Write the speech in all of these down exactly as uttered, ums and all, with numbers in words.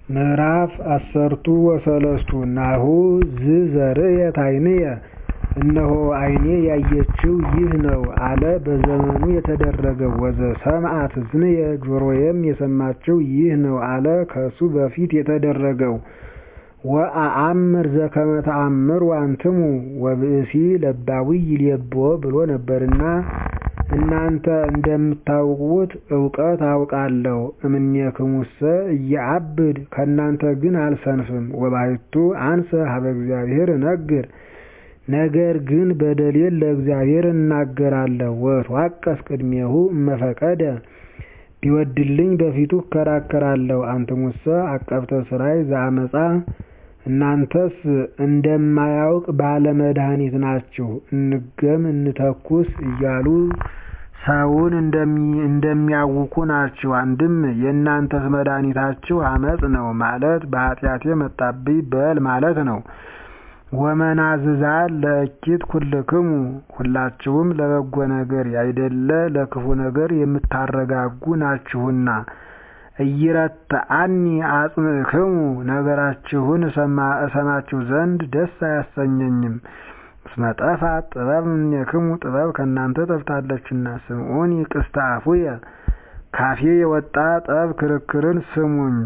ምዕራፍ አሰርቱ ወሰለስቱ ናሁ ዝዘርዕየት ዓይንየ እነሆ ዓይኔ ያየችው ይህ ነው አለ በዘመኑ የተደረገው። ወዘሰምዓት እዝንየ ጆሮዬም የሰማችው ይህ ነው አለ ከሱ በፊት የተደረገው። ወአአምር ዘከመ ተአምሩ አንትሙ ወብእሲ ለባዊ ይሌብዎ ብሎ ነበርና እናንተ እንደምታውቁት ዕውቀት አውቃለሁ። እምኔክሙሰ ኢየዐብድ ከእናንተ ግን አልሰንፍም። ወባሕቱ አንሰ ሀበ እግዚአብሔር እነግር ነገር ግን በደሌን ለእግዚአብሔር እናገራለሁ። ወእትዋቀስ ቅድሜሁ እመፈቀደ ቢወድልኝ በፊቱ እከራከራለሁ። አንትሙሰ አቀብተ ሥራይ ዘአመፃ እናንተስ እንደማያውቅ ባለ መድኃኒት ናችሁ። እንገም እንተኩስ እያሉ ሰውን እንደሚያውኩ ናችሁ። አንድም የእናንተስ መድኃኒታችሁ አመፅ ነው ማለት በኃጢአቴ መጣብኝ በል ማለት ነው። ወመናዝዛን ለእኪት ኩልክሙ ሁላችሁም ለበጎ ነገር ያይደለ ለክፉ ነገር የምታረጋጉ ናችሁና። ኢይረትዐኒ አጽምዕክሙ ነገራችሁን እሰማችሁ ዘንድ ደስ አያሰኘኝም። እስመ ጠፍዐት ጥበብ እምኔክሙ ጥበብ ከእናንተ ጠፍታለችና። ስምዑኒ ቅስተ አፉየ ካፌ የወጣ ጠብ ክርክርን ስሙኝ።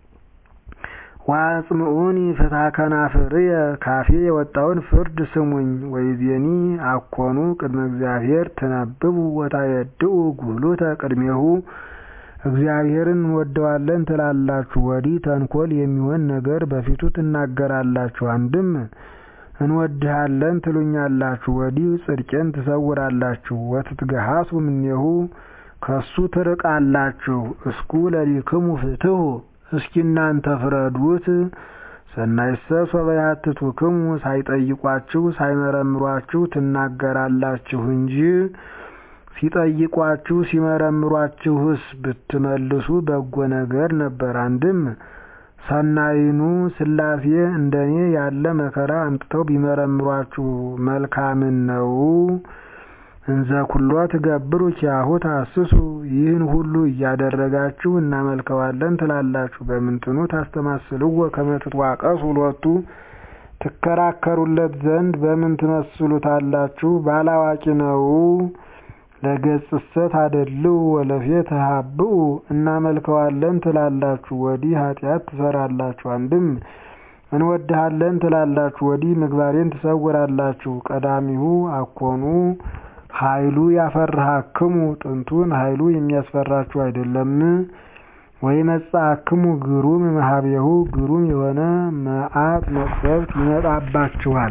ወአጽምዑኒ ፍትሐ ከናፍርየ ካፌ የወጣውን ፍርድ ስሙኝ። ወይዜኒ አኮኑ ቅድመ እግዚአብሔር ትነብቡ ወታየድኡ ጉህሉተ ቅድሜሁ እግዚአብሔርን እንወደዋለን ትላላችሁ፣ ወዲህ ተንኮል የሚሆን ነገር በፊቱ ትናገራላችሁ። አንድም እንወድሃለን ትሉኛላችሁ፣ ወዲህ ጽድቄን ትሰውራላችሁ። ወትትገሃሱ እምኔሁ ከሱ ትርቃላችሁ። እስኩ ለሊክሙ ፍትሑ እስኪ እናንተ ፍረዱት። ሰናይሰ ሶበ ያትቱክሙ ሳይጠይቋችሁ ሳይመረምሯችሁ ትናገራላችሁ እንጂ ሲጠይቋችሁ ሲመረምሯችሁስ ብትመልሱ በጎ ነገር ነበር። አንድም ሰናይኑ ሥላሴ እንደኔ ያለ መከራ አምጥተው ቢመረምሯችሁ መልካምን ነው። እንዘ ኩሎ ትገብሩ ኪያሁ ታስሱ ይህን ሁሉ እያደረጋችሁ እናመልከዋለን ትላላችሁ። በምንትኑ ታስተማስልዎ ከመ ትትዋቀሱ ሎቱ ትከራከሩለት ዘንድ በምን ትመስሉታላችሁ? ባላዋቂ ነው። ለገጽሰ ታደልው ወለፌ ተሃብኡ እናመልከዋለን ትላላችሁ፣ ወዲህ ኃጢአት ትሰራላችሁ። አንድም እንወድሃለን ትላላችሁ፣ ወዲህ ምግባሬን ትሰውራላችሁ። ቀዳሚሁ አኮኑ ኃይሉ ያፈርሃክሙ ጥንቱን ኃይሉ የሚያስፈራችሁ አይደለም። ወይመጽአክሙ ግሩም እምኀቤሁ ግሩም የሆነ መዓት መቅሰፍት ይመጣባችኋል።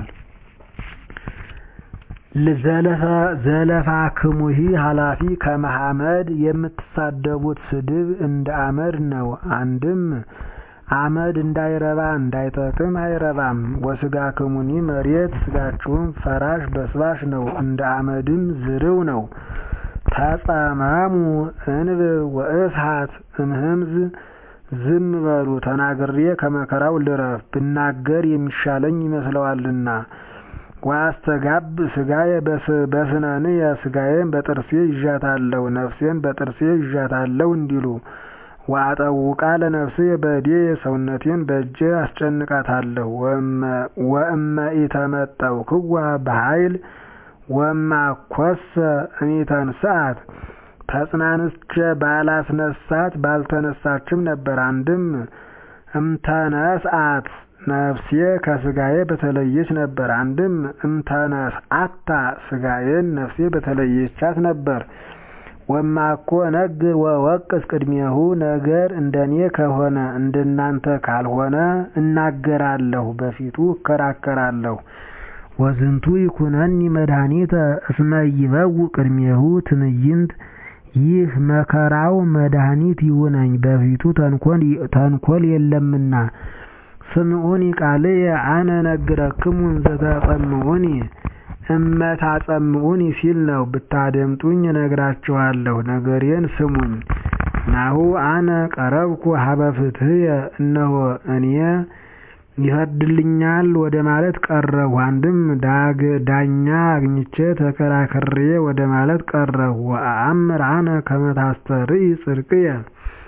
ዘለፋክሙሂ ኃላፊ ከመሐመድ የምትሳደቡት ስድብ እንደ አመድ ነው። አንድም አመድ እንዳይረባ እንዳይጠቅም አይረባም። ወስጋክሙኒ መሬት ስጋችሁም ፈራሽ በስባሽ ነው፣ እንደ አመድም ዝርው ነው። ተጸመሙ እንብ ወእስሐት እምህምዝ ዝም በሉ ተናግሬ ከመከራው ልረፍ ብናገር የሚሻለኝ ይመስለዋልና። ወአስተጋብ ስጋዬ በስነንየ ስጋዬን በጥርሴ ይዣታለሁ ነፍሴን በጥርሴ ይዣታለሁ እንዲሉ። ወአጠውቃ ለነፍስየ በእዴየ ሰውነቴን በእጄ አስጨንቃታለሁ። ወእመ ኢተመጠውክዋ በኃይል ወእማኮሰ እሚተንሥአት ተጽናንቼ ባላስነሳት ባልተነሳችም ነበር። አንድም እምተነስአት ነፍሴ ከስጋዬ በተለየች ነበር። አንድም እምተነስአታ ስጋዬን ነፍሴ በተለየቻት ነበር። ወማኮ እነግር ወወቅስ ቅድሜሁ ነገር እንደኔ ከሆነ እንደናንተ ካልሆነ እናገራለሁ፣ በፊቱ እከራከራለሁ። ወዝንቱ ይኩነኒ መድኃኒተ እስመ ይበውእ ቅድሜሁ ትዕይንት ይህ መከራው መድኃኒት ይሁነኝ በፊቱ ተንኮል የለምና። ስምዑኒ ቃልየ አነ ነግረክሙ እንዘ ተጸምዑኒ እመ ታጸምዑኒ ሲል ነው። ብታደምጡኝ እነግራችኋለሁ፣ ነገሬን ስሙኝ። ናሁ አነ ቀረብኩ ሀበ ፍትሕየ እነሆ እኔ ይፈርድልኛል ወደ ማለት ቀረሁ። አንድም ዳኛ አግኝቼ ተከራክሬ ወደ ማለት ቀረሁ። ወአአምር አነ ከመ ታስተርኢ ጽድቅየ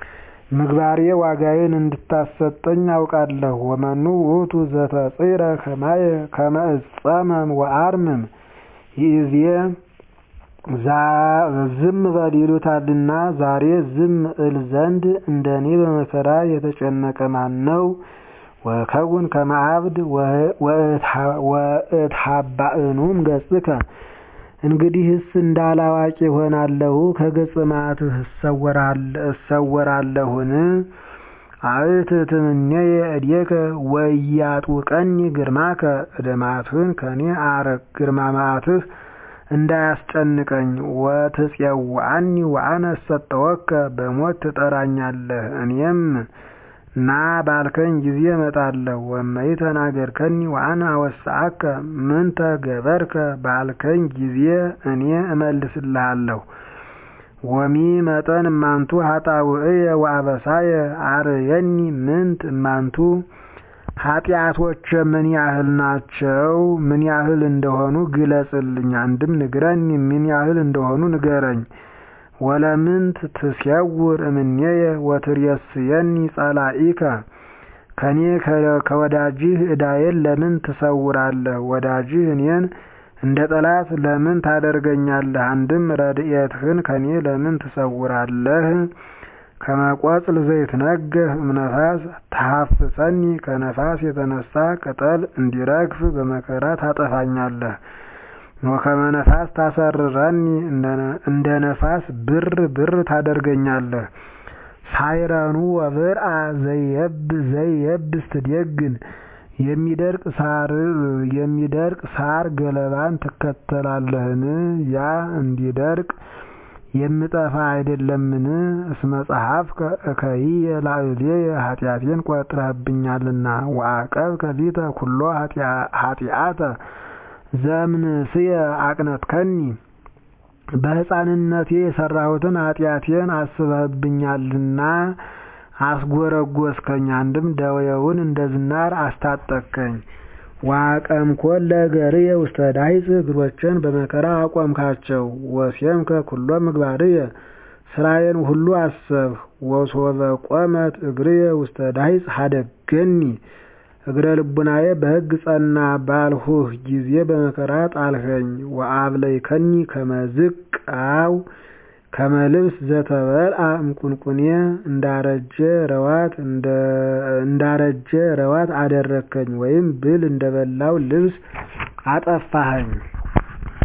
ምግባሬ ዋጋዬን እንድታሰጠኝ አውቃለሁ። ወመኑ ውእቱ ዘተጽረ ከማየ ከመ እጸመም ወአርምም ይእዜ ዝም በል ይሉታልና ዛሬ ዝም እል ዘንድ እንደኔ በመከራ የተጨነቀ ማን ነው? ወከውን ከመ አብድ ወእትሃባእኑም ገጽከ እንግዲህስ እንዳላዋቂ ሆናለሁ ከገጽ መዓትህ እሰወራለሁን? አእትትምኔየ እዴከ ወኢያጡቀኒ ግርማከ እደ መዓትህን ከኔ አርቅ ግርማ መዓትህ እንዳያስጨንቀኝ። ወትፄውዐኒ ወአነ እሰጠወከ በሞት ትጠራኛለህ እኔም ና ባልከኝ ጊዜ እመጣለሁ። ወእመይ ተናገርከኒ ወአነ አወስአከ ምንተ ገበርከ ባልከኝ ጊዜ እኔ እመልስልሃለሁ። ወሚ መጠን እማንቱ ኃጣውእየ ወአበሳየ አርየኒ ምንት እማንቱ ኃጢአቶቼ ምን ያህል ናቸው? ምን ያህል እንደሆኑ ግለጽልኝ። አንድም ንግረኝ ምን ያህል እንደሆኑ ንገረኝ። ወለምንት ትሴውር እምኔየ ወትሬስየኒ ጸላኢከ ከኔ ከወዳጅህ ዕዳዬን ለምን ትሰውራለህ? ወዳጅህ እኔን እንደ ጠላት ለምን ታደርገኛለህ? አንድም ረድኤትህን ከኔ ለምን ትሰውራለህ? ከመቆጽል ዘይትነገህ እምነፋስ ተሐፍሰኒ ከነፋስ የተነሳ ቅጠል እንዲረግፍ በመከራ ታጠፋኛለህ። ወከመ ነፋስ ታሰርረኒ እንደ ነፋስ ብር ብር ታደርገኛለህ። ሳይረኑ ወብርአ ዘይየብ ዘይየብስ ትዴግን የሚደርቅ ሳር የሚደርቅ ሳር ገለባን ትከተላለህን? ያ እንዲደርቅ የምጠፋ አይደለምን? እስመ ጸሐፍከ እከይየ ላዕሌየ ኃጢአቴን ቆጥረህብኛልና። ወዐቀብከ ሊተ ኩሎ ኃጢአተ ዘእምንእስየ አቅነትከኒ በሕፃንነቴ የሠራሁትን ኃጢአቴን አስበህብኛልና አስጎረጎስከኝ። አንድም ደዌውን እንደ ዝናር አስታጠቅከኝ። ወአቀምኮን ለእገርየ ውስተ ዳሂጽ እግሮቼን በመከራ አቆምካቸው። ወሴምከ ኩሎ ምግባርየ ሥራዬን ሁሉ አሰብህ። ወሶበ ቆመት እግርየ ውስተ ዳሂጽ ሀደገኒ እግረ ልቡናዬ በሕግ ጸና ባልሁህ ጊዜ በመከራ ጣልኸኝ። ወአብለይከኒ ከመ ዝቅ አው ከመ ልብስ ዘተበልዐ እምቁንቁኔ እንዳረጀ ረዋት እንዳረጀ ረዋት አደረከኝ። ወይም ብል እንደበላው ልብስ አጠፋኸኝ።